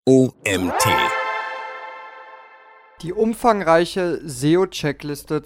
OMT. Die umfangreiche SEO-Checkliste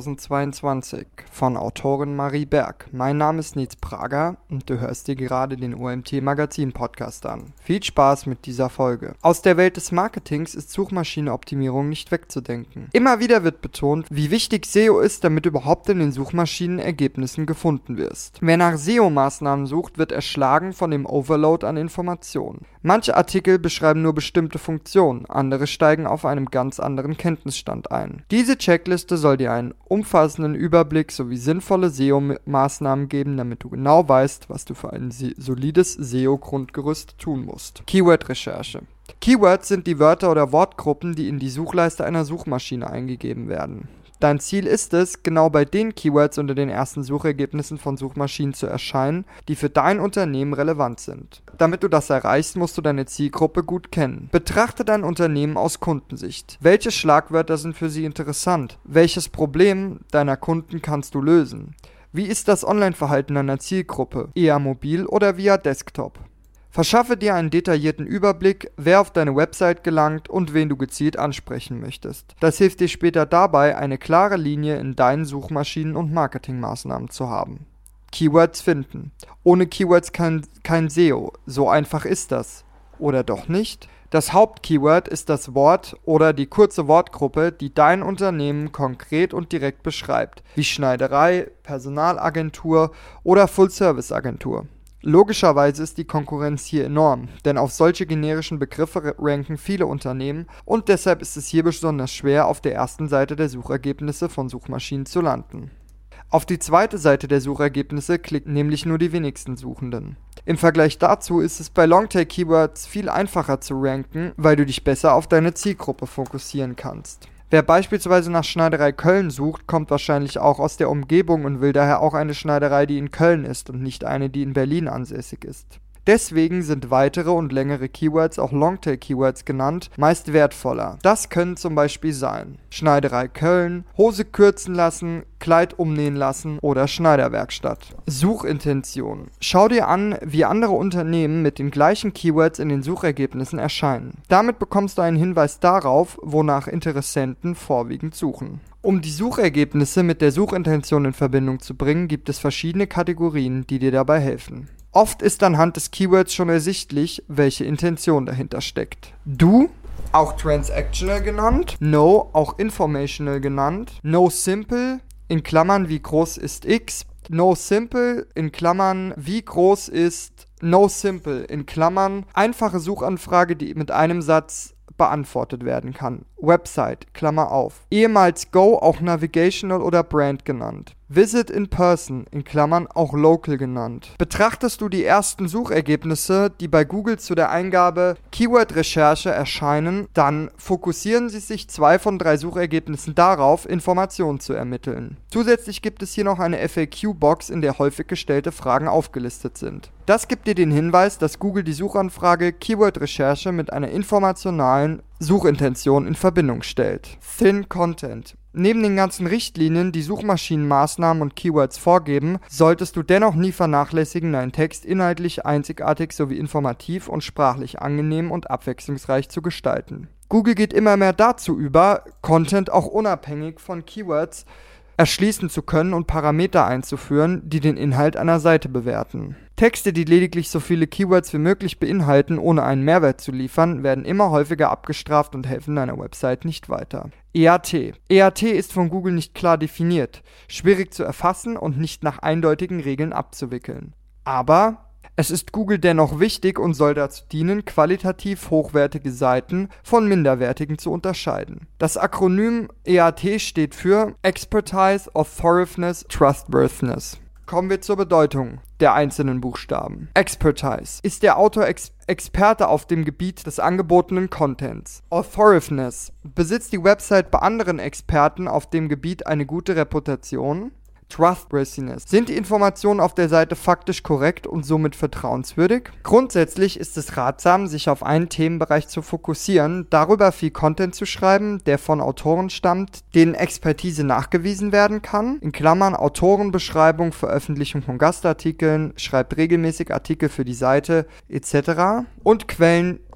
2022 von Autorin Marie Berg. Mein Name ist Nils Prager und du hörst dir gerade den OMT-Magazin-Podcast an. Viel Spaß mit dieser Folge. Aus der Welt des Marketings ist Suchmaschinenoptimierung nicht wegzudenken. Immer wieder wird betont, wie wichtig SEO ist, damit du überhaupt in den Suchmaschinenergebnissen gefunden wirst. Wer nach SEO-Maßnahmen sucht, wird erschlagen von dem Overload an Informationen. Manche Artikel beschreiben nur bestimmte Funktionen, andere steigen auf einem ganz anderen Kenntnisstand ein. Diese Checkliste soll dir einen umfassenden Überblick sowie sinnvolle SEO-Maßnahmen geben, damit du genau weißt, was du für ein solides SEO-Grundgerüst tun musst. Keyword-Recherche. Keywords sind die Wörter oder Wortgruppen, die in die Suchleiste einer Suchmaschine eingegeben werden. Dein Ziel ist es, genau bei den Keywords unter den ersten Suchergebnissen von Suchmaschinen zu erscheinen, die für dein Unternehmen relevant sind. Damit du das erreichst, musst du deine Zielgruppe gut kennen. Betrachte dein Unternehmen aus Kundensicht. Welche Schlagwörter sind für sie interessant? Welches Problem deiner Kunden kannst du lösen? Wie ist das Online-Verhalten deiner Zielgruppe? Eher mobil oder via Desktop? Verschaffe dir einen detaillierten Überblick, wer auf deine Website gelangt und wen du gezielt ansprechen möchtest. Das hilft dir später dabei, eine klare Linie in deinen Suchmaschinen- und Marketingmaßnahmen zu haben. Keywords finden. Ohne Keywords kein SEO. So einfach ist das. Oder doch nicht? Das Hauptkeyword ist das Wort oder die kurze Wortgruppe, die dein Unternehmen konkret und direkt beschreibt, wie Schneiderei, Personalagentur oder Full-Service-Agentur. Logischerweise ist die Konkurrenz hier enorm, denn auf solche generischen Begriffe ranken viele Unternehmen und deshalb ist es hier besonders schwer, auf der ersten Seite der Suchergebnisse von Suchmaschinen zu landen. Auf die zweite Seite der Suchergebnisse klicken nämlich nur die wenigsten Suchenden. Im Vergleich dazu ist es bei Longtail-Keywords viel einfacher zu ranken, weil du dich besser auf deine Zielgruppe fokussieren kannst. Wer beispielsweise nach Schneiderei Köln sucht, kommt wahrscheinlich auch aus der Umgebung und will daher auch eine Schneiderei, die in Köln ist und nicht eine, die in Berlin ansässig ist. Deswegen sind weitere und längere Keywords, auch Longtail-Keywords genannt, meist wertvoller. Das können zum Beispiel sein: Schneiderei Köln, Hose kürzen lassen, Kleid umnähen lassen oder Schneiderwerkstatt. Suchintention. Schau dir an, wie andere Unternehmen mit den gleichen Keywords in den Suchergebnissen erscheinen. Damit bekommst du einen Hinweis darauf, wonach Interessenten vorwiegend suchen. Um die Suchergebnisse mit der Suchintention in Verbindung zu bringen, gibt es verschiedene Kategorien, die dir dabei helfen. Oft ist anhand des Keywords schon ersichtlich, welche Intention dahinter steckt. Do, auch transactional genannt, No, auch informational genannt, No simple, in Klammern wie groß ist X, No simple, in Klammern wie groß ist No simple, in Klammern einfache Suchanfrage, die mit einem Satz beantwortet werden kann. Website, Klammer auf. Ehemals Go, auch Navigational oder Brand genannt. Visit in Person, in Klammern auch Local genannt. Betrachtest du die ersten Suchergebnisse, die bei Google zu der Eingabe Keyword-Recherche erscheinen, dann fokussieren sie sich 2 von 3 Suchergebnissen darauf, Informationen zu ermitteln. Zusätzlich gibt es hier noch eine FAQ-Box, in der häufig gestellte Fragen aufgelistet sind. Das gibt dir den Hinweis, dass Google die Suchanfrage Keyword-Recherche mit einer informationalen Suchintention in Verbindung stellt. Thin Content. Neben den ganzen Richtlinien, die Suchmaschinenmaßnahmen und Keywords vorgeben, solltest du dennoch nie vernachlässigen, deinen Text inhaltlich einzigartig sowie informativ und sprachlich angenehm und abwechslungsreich zu gestalten. Google geht immer mehr dazu über, Content auch unabhängig von Keywords erschließen zu können und Parameter einzuführen, die den Inhalt einer Seite bewerten. Texte, die lediglich so viele Keywords wie möglich beinhalten, ohne einen Mehrwert zu liefern, werden immer häufiger abgestraft und helfen deiner Website nicht weiter. EAT. EAT ist von Google nicht klar definiert, schwierig zu erfassen und nicht nach eindeutigen Regeln abzuwickeln. Aber es ist Google dennoch wichtig und soll dazu dienen, qualitativ hochwertige Seiten von minderwertigen zu unterscheiden. Das Akronym EAT steht für Expertise, Authoritiveness, Trustworthiness. Kommen wir zur Bedeutung der einzelnen Buchstaben. Expertise. Ist der Autor Experte auf dem Gebiet des angebotenen Contents? Authoritiveness. Besitzt die Website bei anderen Experten auf dem Gebiet eine gute Reputation? Trustworthiness. Sind die Informationen auf der Seite faktisch korrekt und somit vertrauenswürdig? Grundsätzlich ist es ratsam, sich auf einen Themenbereich zu fokussieren, darüber viel Content zu schreiben, der von Autoren stammt, denen Expertise nachgewiesen werden kann, in Klammern Autorenbeschreibung, Veröffentlichung von Gastartikeln, schreibt regelmäßig Artikel für die Seite etc. und Quellen,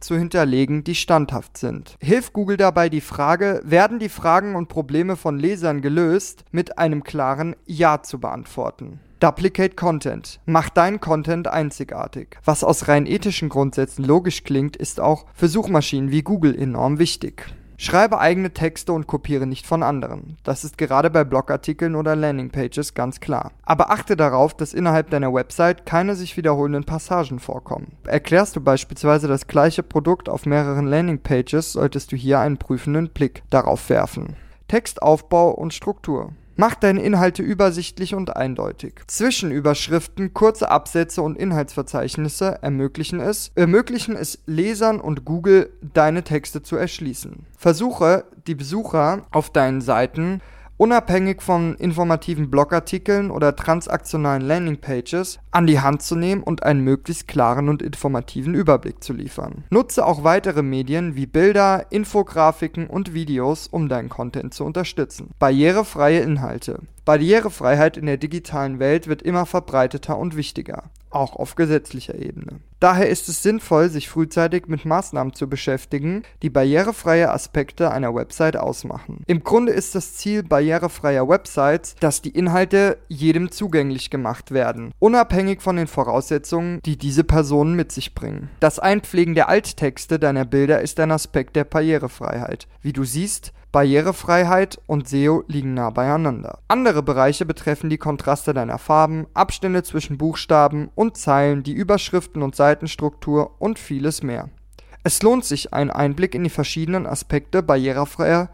zu hinterlegen, die standhaft sind. Hilf Google dabei die Frage, werden die Fragen und Probleme von Lesern gelöst, mit einem klaren Ja zu beantworten. Duplicate Content. Mach deinen Content einzigartig. Was aus rein ethischen Grundsätzen logisch klingt, ist auch für Suchmaschinen wie Google enorm wichtig. Schreibe eigene Texte und kopiere nicht von anderen. Das ist gerade bei Blogartikeln oder Landingpages ganz klar. Aber achte darauf, dass innerhalb deiner Website keine sich wiederholenden Passagen vorkommen. Erklärst du beispielsweise das gleiche Produkt auf mehreren Landingpages, solltest du hier einen prüfenden Blick darauf werfen. Textaufbau und Struktur. Mach deine Inhalte übersichtlich und eindeutig. Zwischenüberschriften, kurze Absätze und Inhaltsverzeichnisse ermöglichen es Lesern und Google, deine Texte zu erschließen. Versuche, die Besucher auf deinen Seiten unabhängig von informativen Blogartikeln oder transaktionalen Landingpages an die Hand zu nehmen und einen möglichst klaren und informativen Überblick zu liefern. Nutze auch weitere Medien wie Bilder, Infografiken und Videos, um deinen Content zu unterstützen. Barrierefreie Inhalte. Barrierefreiheit in der digitalen Welt wird immer verbreiteter und wichtiger, auch auf gesetzlicher Ebene. Daher ist es sinnvoll, sich frühzeitig mit Maßnahmen zu beschäftigen, die barrierefreie Aspekte einer Website ausmachen. Im Grunde ist das Ziel barrierefreier Websites, dass die Inhalte jedem zugänglich gemacht werden, unabhängig von den Voraussetzungen, die diese Personen mit sich bringen. Das Einpflegen der Alttexte deiner Bilder ist ein Aspekt der Barrierefreiheit. Wie du siehst, Barrierefreiheit und SEO liegen nah beieinander. Andere Bereiche betreffen die Kontraste deiner Farben, Abstände zwischen Buchstaben und Zeilen, die Überschriften und Seitenstruktur und vieles mehr. Es lohnt sich, einen Einblick in die verschiedenen Aspekte barrierefreier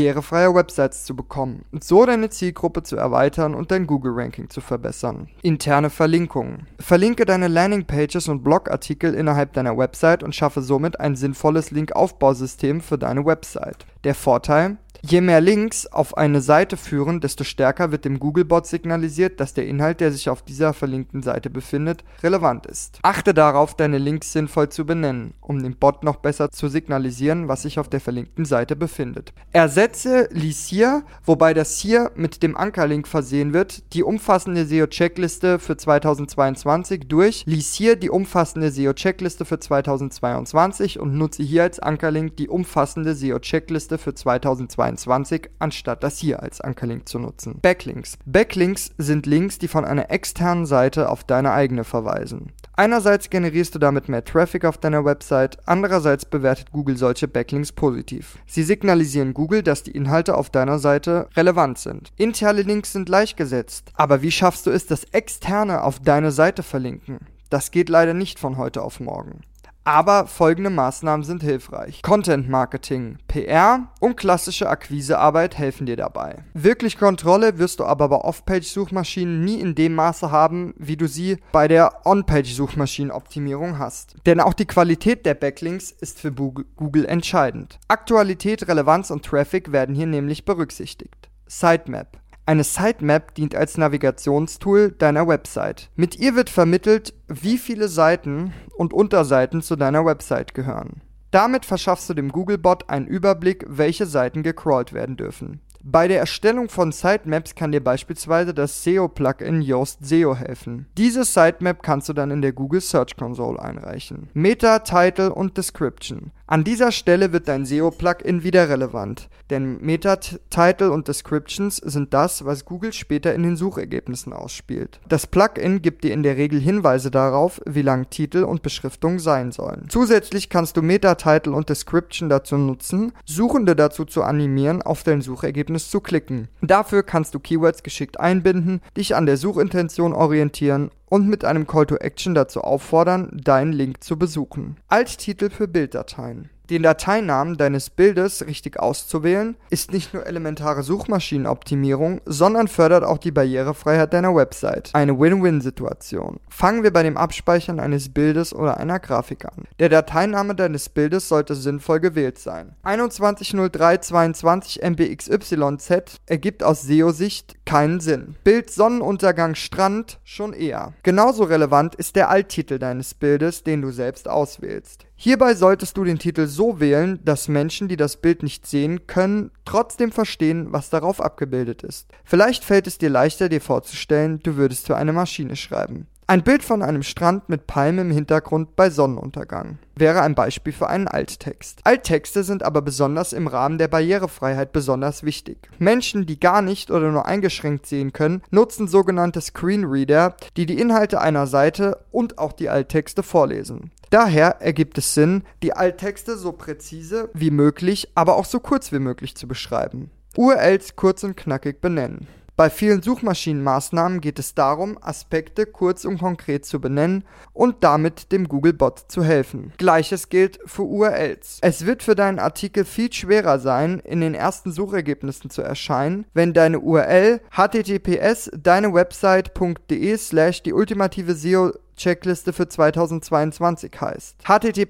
Websites zu bekommen und so deine Zielgruppe zu erweitern und dein Google-Ranking zu verbessern. Interne Verlinkungen. Verlinke deine Landingpages und Blogartikel innerhalb deiner Website und schaffe somit ein sinnvolles Linkaufbausystem für deine Website. Der Vorteil: Je mehr Links auf eine Seite führen, desto stärker wird dem Googlebot signalisiert, dass der Inhalt, der sich auf dieser verlinkten Seite befindet, relevant ist. Achte darauf, deine Links sinnvoll zu benennen, um dem Bot noch besser zu signalisieren, was sich auf der verlinkten Seite befindet. Ersetze Lies hier, wobei das hier mit dem Ankerlink versehen wird, die umfassende SEO-Checkliste für 2022 durch Lies hier die umfassende SEO-Checkliste für 2022 und nutze hier als Ankerlink die umfassende SEO-Checkliste für 2022, anstatt das hier als Ankerlink zu nutzen. Backlinks. Backlinks sind Links, die von einer externen Seite auf deine eigene verweisen. Einerseits generierst du damit mehr Traffic auf deiner Website, andererseits bewertet Google solche Backlinks positiv. Sie signalisieren Google, dass die Inhalte auf deiner Seite relevant sind. Interne Links sind leicht gesetzt, aber wie schaffst du es, dass Externe auf deine Seite verlinken? Das geht leider nicht von heute auf morgen. Aber folgende Maßnahmen sind hilfreich. Content Marketing, PR und klassische Akquisearbeit helfen dir dabei. Wirklich Kontrolle wirst du aber bei Off-Page-Suchmaschinen nie in dem Maße haben, wie du sie bei der On-Page-Suchmaschinenoptimierung hast. Denn auch die Qualität der Backlinks ist für Google entscheidend. Aktualität, Relevanz und Traffic werden hier nämlich berücksichtigt. Sitemap. Eine Sitemap dient als Navigationstool deiner Website. Mit ihr wird vermittelt, wie viele Seiten und Unterseiten zu deiner Website gehören. Damit verschaffst du dem Googlebot einen Überblick, welche Seiten gecrawlt werden dürfen. Bei der Erstellung von Sitemaps kann dir beispielsweise das SEO-Plugin Yoast SEO helfen. Diese Sitemap kannst du dann in der Google Search Console einreichen. Meta, Title und Description. An dieser Stelle wird dein SEO-Plugin wieder relevant, denn Meta, Title und Descriptions sind das, was Google später in den Suchergebnissen ausspielt. Das Plugin gibt dir in der Regel Hinweise darauf, wie lang Titel und Beschriftung sein sollen. Zusätzlich kannst du Meta, Title und Description dazu nutzen, Suchende dazu zu animieren, auf dein Suchergebnis zu klicken. Dafür kannst du Keywords geschickt einbinden, dich an der Suchintention orientieren und mit einem Call to Action dazu auffordern, deinen Link zu besuchen. Alttitel für Bilddateien. Den Dateinamen deines Bildes richtig auszuwählen, ist nicht nur elementare Suchmaschinenoptimierung, sondern fördert auch die Barrierefreiheit deiner Website. Eine Win-Win-Situation. Fangen wir bei dem Abspeichern eines Bildes oder einer Grafik an. Der Dateiname deines Bildes sollte sinnvoll gewählt sein. 210322 MBXYZ ergibt aus SEO-Sicht keinen Sinn. Bild Sonnenuntergang Strand schon eher. Genauso relevant ist der Alttitel deines Bildes, den du selbst auswählst. Hierbei solltest du den Titel so wählen, dass Menschen, die das Bild nicht sehen können, trotzdem verstehen, was darauf abgebildet ist. Vielleicht fällt es dir leichter, dir vorzustellen, du würdest für eine Maschine schreiben. Ein Bild von einem Strand mit Palmen im Hintergrund bei Sonnenuntergang wäre ein Beispiel für einen Alttext. Alttexte sind aber besonders im Rahmen der Barrierefreiheit besonders wichtig. Menschen, die gar nicht oder nur eingeschränkt sehen können, nutzen sogenannte Screenreader, die die Inhalte einer Seite und auch die Alttexte vorlesen. Daher ergibt es Sinn, die Alttexte so präzise wie möglich, aber auch so kurz wie möglich zu beschreiben. URLs kurz und knackig benennen. Bei vielen Suchmaschinenmaßnahmen geht es darum, Aspekte kurz und konkret zu benennen und damit dem Googlebot zu helfen. Gleiches gilt für URLs. Es wird für deinen Artikel viel schwerer sein, in den ersten Suchergebnissen zu erscheinen, wenn deine URL https://deinewebsite.de/die ultimative SEO-Checkliste für 2022 heißt.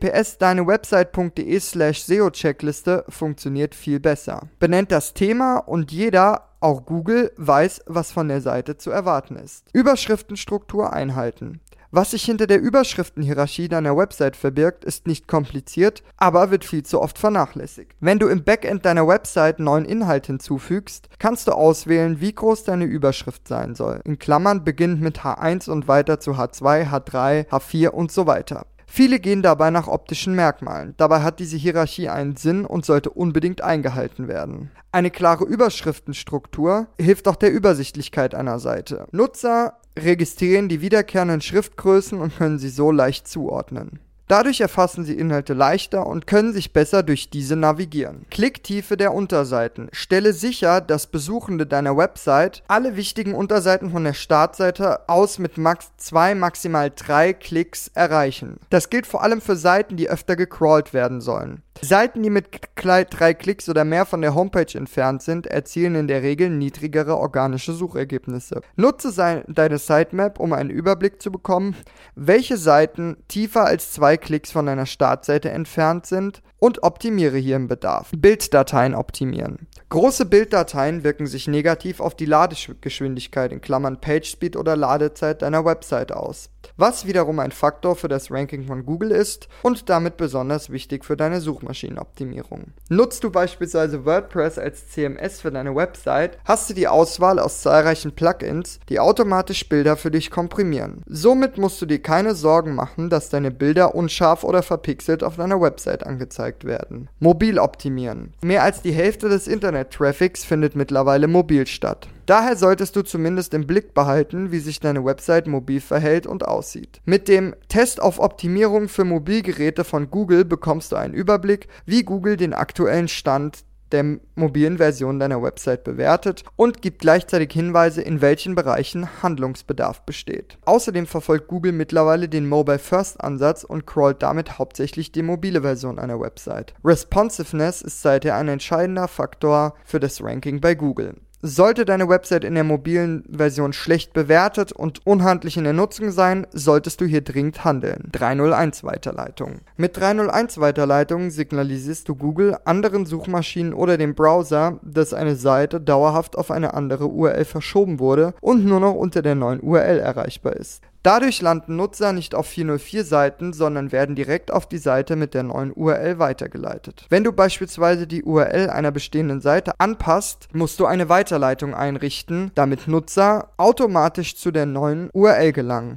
https://deinewebsite.de/SEO-Checkliste funktioniert viel besser. Benennt das Thema und jeder, auch Google, weiß, was von der Seite zu erwarten ist. Überschriftenstruktur einhalten. Was sich hinter der Überschriftenhierarchie deiner Website verbirgt, ist nicht kompliziert, aber wird viel zu oft vernachlässigt. Wenn du im Backend deiner Website neuen Inhalt hinzufügst, kannst du auswählen, wie groß deine Überschrift sein soll. In Klammern beginnt mit H1 und weiter zu H2, H3, H4 und so weiter. Viele gehen dabei nach optischen Merkmalen. Dabei hat diese Hierarchie einen Sinn und sollte unbedingt eingehalten werden. Eine klare Überschriftenstruktur hilft auch der Übersichtlichkeit einer Seite. Nutzer registrieren die wiederkehrenden Schriftgrößen und können sie so leicht zuordnen. Dadurch erfassen sie Inhalte leichter und können sich besser durch diese navigieren. Klicktiefe der Unterseiten. Stelle sicher, dass Besuchende deiner Website alle wichtigen Unterseiten von der Startseite aus mit max 2, maximal 3 Klicks erreichen. Das gilt vor allem für Seiten, die öfter gecrawlt werden sollen. Seiten, die mit 3 Klicks oder mehr von der Homepage entfernt sind, erzielen in der Regel niedrigere organische Suchergebnisse. Nutze deine Sitemap, um einen Überblick zu bekommen, welche Seiten tiefer als 2 Klicks von deiner Startseite entfernt sind und optimiere hier im Bedarf. Bilddateien optimieren. Große Bilddateien wirken sich negativ auf die Ladegeschwindigkeit in Klammern PageSpeed oder Ladezeit deiner Website aus, was wiederum ein Faktor für das Ranking von Google ist und damit besonders wichtig für deine Suchmaschinenoptimierung. Nutzt du beispielsweise WordPress als CMS für deine Website, hast du die Auswahl aus zahlreichen Plugins, die automatisch Bilder für dich komprimieren. Somit musst du dir keine Sorgen machen, dass deine Bilder unscharf oder verpixelt auf deiner Website angezeigt werden. Mobil optimieren. Mehr als die Hälfte des Internet-Traffics findet mittlerweile mobil statt. Daher solltest du zumindest im Blick behalten, wie sich deine Website mobil verhält und aussieht. Mit dem Test auf Optimierung für Mobilgeräte von Google bekommst du einen Überblick, wie Google den aktuellen Stand der mobilen Version deiner Website bewertet und gibt gleichzeitig Hinweise, in welchen Bereichen Handlungsbedarf besteht. Außerdem verfolgt Google mittlerweile den Mobile-First-Ansatz und crawlt damit hauptsächlich die mobile Version einer Website. Responsiveness ist seither ein entscheidender Faktor für das Ranking bei Google. Sollte deine Website in der mobilen Version schlecht bewertet und unhandlich in der Nutzung sein, solltest du hier dringend handeln. 301-Weiterleitung. Mit 301-Weiterleitungen signalisierst du Google, anderen Suchmaschinen oder dem Browser, dass eine Seite dauerhaft auf eine andere URL verschoben wurde und nur noch unter der neuen URL erreichbar ist. Dadurch landen Nutzer nicht auf 404-Seiten, sondern werden direkt auf die Seite mit der neuen URL weitergeleitet. Wenn du beispielsweise die URL einer bestehenden Seite anpasst, musst du eine Weiterleitung einrichten, damit Nutzer automatisch zu der neuen URL gelangen.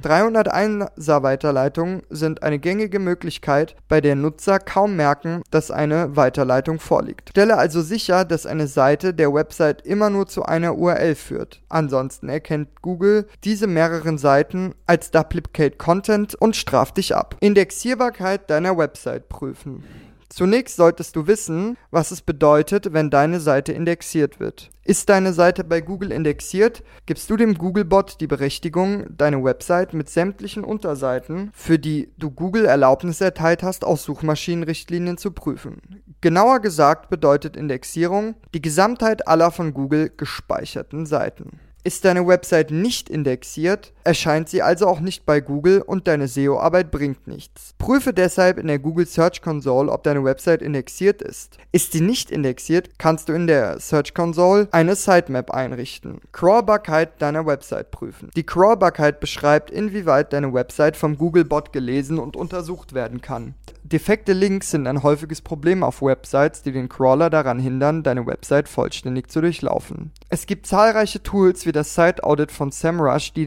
301er-Weiterleitungen sind eine gängige Möglichkeit, bei der Nutzer kaum merken, dass eine Weiterleitung vorliegt. Stelle also sicher, dass eine Seite der Website immer nur zu einer URL führt. Ansonsten erkennt Google diese mehreren Seiten als Duplicate Content und straft dich ab. Indexierbarkeit deiner Website prüfen. Zunächst solltest du wissen, was es bedeutet, wenn deine Seite indexiert wird. Ist deine Seite bei Google indexiert, gibst du dem Googlebot die Berechtigung, deine Website mit sämtlichen Unterseiten, für die du Google Erlaubnis erteilt hast, aus Suchmaschinenrichtlinien zu prüfen. Genauer gesagt bedeutet Indexierung die Gesamtheit aller von Google gespeicherten Seiten. Ist deine Website nicht indexiert, erscheint sie also auch nicht bei Google und deine SEO-Arbeit bringt nichts. Prüfe deshalb in der Google Search Console, ob deine Website indexiert ist. Ist sie nicht indexiert, kannst du in der Search Console eine Sitemap einrichten. Crawlbarkeit deiner Website prüfen. Die Crawlbarkeit beschreibt, inwieweit deine Website vom Googlebot gelesen und untersucht werden kann. Defekte Links sind ein häufiges Problem auf Websites, die den Crawler daran hindern, deine Website vollständig zu durchlaufen. Es gibt zahlreiche Tools wie das Site Audit von SEMrush, die dir einen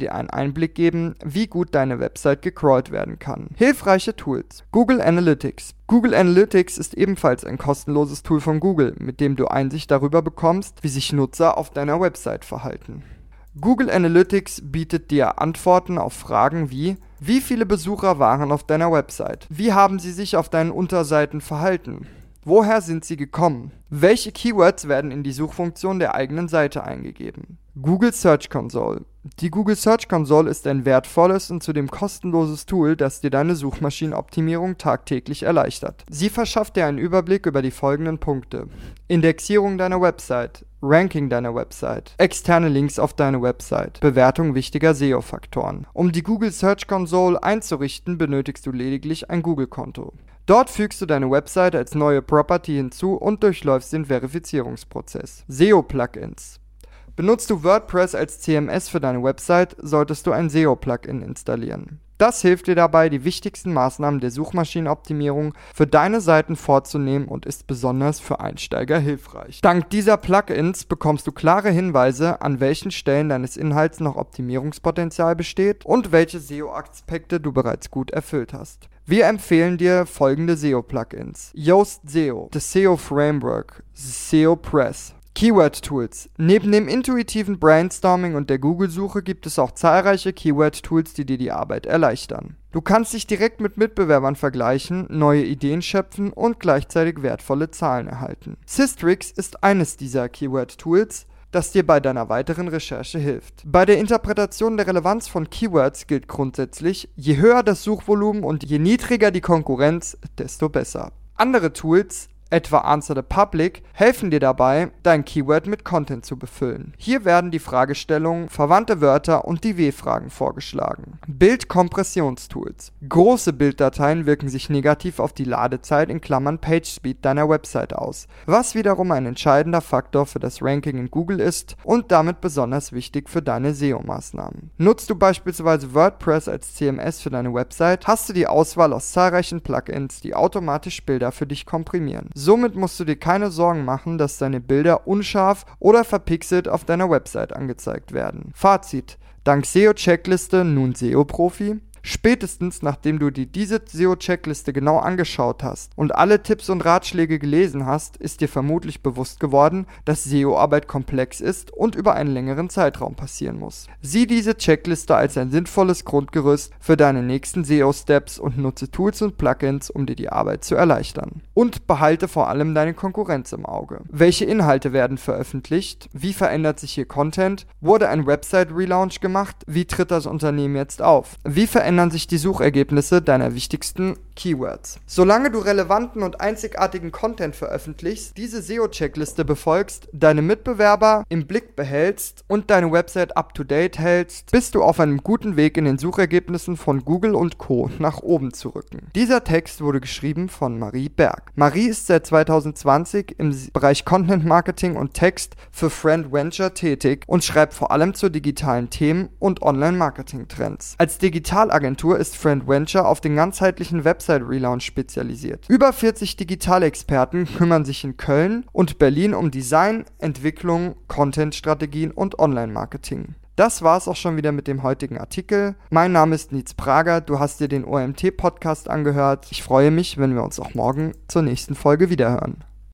Einblick geben, wie gut deine Website gecrawlt werden kann. Hilfreiche Tools. Google Analytics. Google Analytics ist ebenfalls ein kostenloses Tool von Google, mit dem du Einsicht darüber bekommst, wie sich Nutzer auf deiner Website verhalten. Google Analytics bietet dir Antworten auf Fragen wie viele Besucher waren auf deiner Website? Wie haben sie sich auf deinen Unterseiten verhalten? Woher sind sie gekommen? Welche Keywords werden in die Suchfunktion der eigenen Seite eingegeben? Google Search Console. Die Google Search Console ist ein wertvolles und zudem kostenloses Tool, das dir deine Suchmaschinenoptimierung tagtäglich erleichtert. Sie verschafft dir einen Überblick über die folgenden Punkte: Indexierung deiner Website, Ranking deiner Website, externe Links auf deine Website, Bewertung wichtiger SEO-Faktoren. Um die Google Search Console einzurichten, benötigst du lediglich ein Google-Konto. Dort fügst du deine Website als neue Property hinzu und durchläufst den Verifizierungsprozess. SEO-Plugins. Benutzt du WordPress als CMS für deine Website, solltest du ein SEO-Plugin installieren. Das hilft dir dabei, die wichtigsten Maßnahmen der Suchmaschinenoptimierung für deine Seiten vorzunehmen und ist besonders für Einsteiger hilfreich. Dank dieser Plugins bekommst du klare Hinweise, an welchen Stellen deines Inhalts noch Optimierungspotenzial besteht und welche SEO-Aspekte du bereits gut erfüllt hast. Wir empfehlen dir folgende SEO-Plugins: Yoast SEO, The SEO Framework, SEO Press. Keyword-Tools. Neben dem intuitiven Brainstorming und der Google-Suche gibt es auch zahlreiche Keyword-Tools, die dir die Arbeit erleichtern. Du kannst dich direkt mit Mitbewerbern vergleichen, neue Ideen schöpfen und gleichzeitig wertvolle Zahlen erhalten. Systrix ist eines dieser Keyword-Tools, das dir bei deiner weiteren Recherche hilft. Bei der Interpretation der Relevanz von Keywords gilt grundsätzlich: Je höher das Suchvolumen und je niedriger die Konkurrenz, desto besser. Andere Tools, etwa Answer the Public, helfen dir dabei, dein Keyword mit Content zu befüllen. Hier werden die Fragestellungen, verwandte Wörter und die W-Fragen vorgeschlagen. Bildkompressionstools. Große Bilddateien wirken sich negativ auf die Ladezeit (PageSpeed) deiner Website aus, was wiederum ein entscheidender Faktor für das Ranking in Google ist und damit besonders wichtig für deine SEO-Maßnahmen. Nutzt du beispielsweise WordPress als CMS für deine Website, hast du die Auswahl aus zahlreichen Plugins, die automatisch Bilder für dich komprimieren. Somit musst du dir keine Sorgen machen, dass deine Bilder unscharf oder verpixelt auf deiner Website angezeigt werden. Fazit: Dank SEO-Checkliste nun SEO-Profi? Spätestens nachdem du dir diese SEO-Checkliste genau angeschaut hast und alle Tipps und Ratschläge gelesen hast, ist dir vermutlich bewusst geworden, dass SEO-Arbeit komplex ist und über einen längeren Zeitraum passieren muss. Sieh diese Checkliste als ein sinnvolles Grundgerüst für deine nächsten SEO-Steps und nutze Tools und Plugins, um dir die Arbeit zu erleichtern. Und behalte vor allem deine Konkurrenz im Auge. Welche Inhalte werden veröffentlicht? Wie verändert sich hier Content? Wurde ein Website-Relaunch gemacht? Wie tritt das Unternehmen jetzt auf? Wie verändern sich die Suchergebnisse deiner wichtigsten Keywords? Solange du relevanten und einzigartigen Content veröffentlichst, diese SEO-Checkliste befolgst, deine Mitbewerber im Blick behältst und deine Website up-to-date hältst, bist du auf einem guten Weg, in den Suchergebnissen von Google und Co. nach oben zu rücken. Dieser Text wurde geschrieben von Marie Berg. Marie ist seit 2020 im Bereich Content Marketing und Text für Friend Venture tätig und schreibt vor allem zu digitalen Themen und Online-Marketing-Trends. Als Digitalagentur ist Friend Venture auf den ganzheitlichen Website-Relaunch spezialisiert. Über 40 Digitalexperten kümmern sich in Köln und Berlin um Design, Entwicklung, Content-Strategien und Online-Marketing. Das war's auch schon wieder mit dem heutigen Artikel. Mein Name ist Nietz Prager, du hast dir den OMT-Podcast angehört. Ich freue mich, wenn wir uns auch morgen zur nächsten Folge wiederhören.